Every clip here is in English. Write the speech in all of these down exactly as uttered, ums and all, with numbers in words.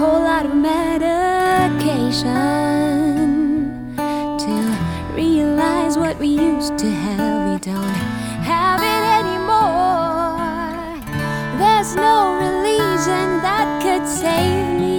whole lot of medication to realize what we used to have. We don't have it anymore. There's no religion that could save me.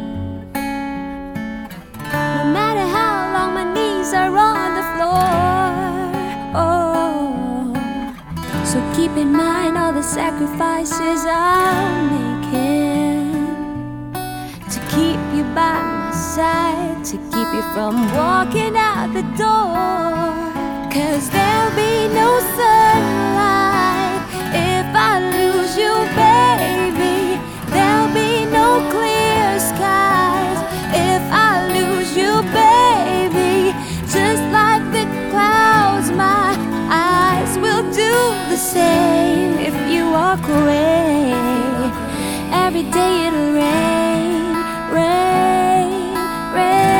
No matter how long my knees are on the floor. Oh, so keep in mind all the sacrifices I'm making to keep you by my side, to keep you from walking out the door. 'Cause there'll be no sunlight if I lose you, baby. There'll be no clear skies if I lose you, baby. Just like the clouds, my eyes will do the same if you walk away. Every day it'll rain, rain, rain.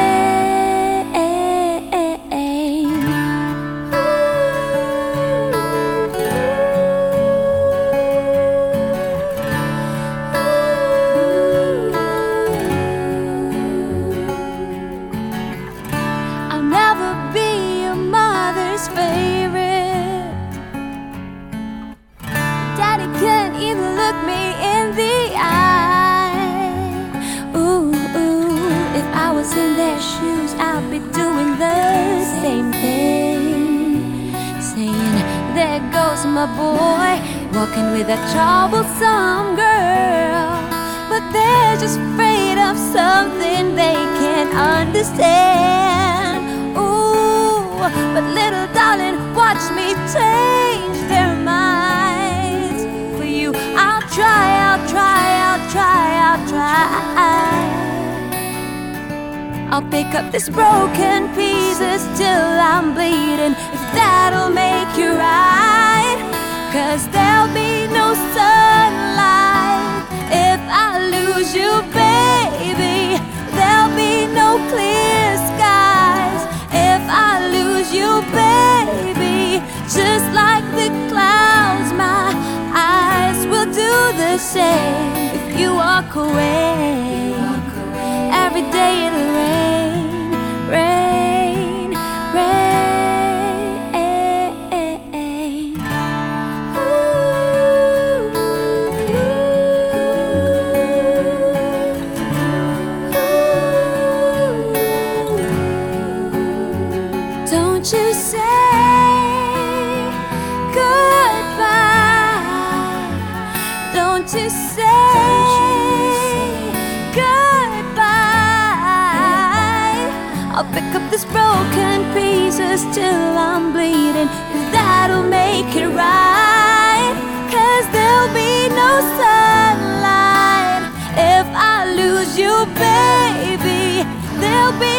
I'll never be your mother's favorite. Daddy can't even look me in the eye. Ooh, ooh, if I was in their shoes, I'd be doing the same thing, saying, there goes my boy, walking with a troublesome girl. But they're just afraid of something they can't understand. Ooh, but little darling, watch me change their minds. For you, I'll try, I'll try, I'll try, I'll try. I'll pick up these broken pieces till I'm bleeding, if that'll make you right. 'Cause there'll be no sunlight if I lose you, baby. There'll be no clear skies if I lose you, baby. Just like the clouds, my eyes will do the same if you walk away. Every day it'll rain, rain, rain. Ooh. Don't you say goodbye. Don't you say goodbye. I'll pick up these broken pieces till I'm bleeding, if that'll make it right. 'Cause there'll be no sunlight if I lose you, baby. There'll be